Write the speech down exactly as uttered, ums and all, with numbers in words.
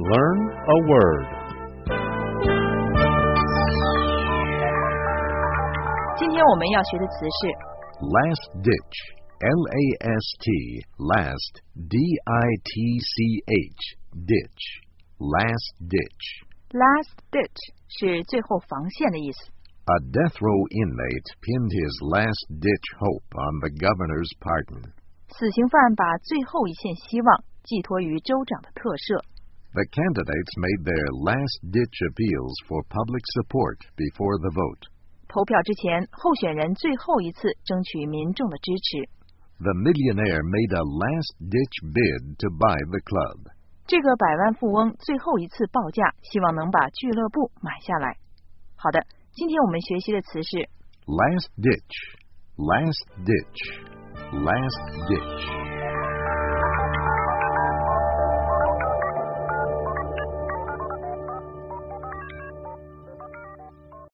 Learn a word. 今天我们要学的词是 Last ditch. L A S T. Last. D I T C H. Ditch. Last ditch. last ditch 是最后防线的意思。 A death row inmate pinned his last ditch hope on the governor's pardon. 死刑犯把最后一线希望寄托于州长的特赦。 The candidates made their last-ditch appeals for public support before the vote. 投票之前，候选人最后一次争取民众的支持。 The millionaire made a last-ditch bid to buy the club. 这个百万富翁最后一次报价，希望能把俱乐部买下来。好的，今天我们学习的词是 Last ditch, last ditch, last ditch.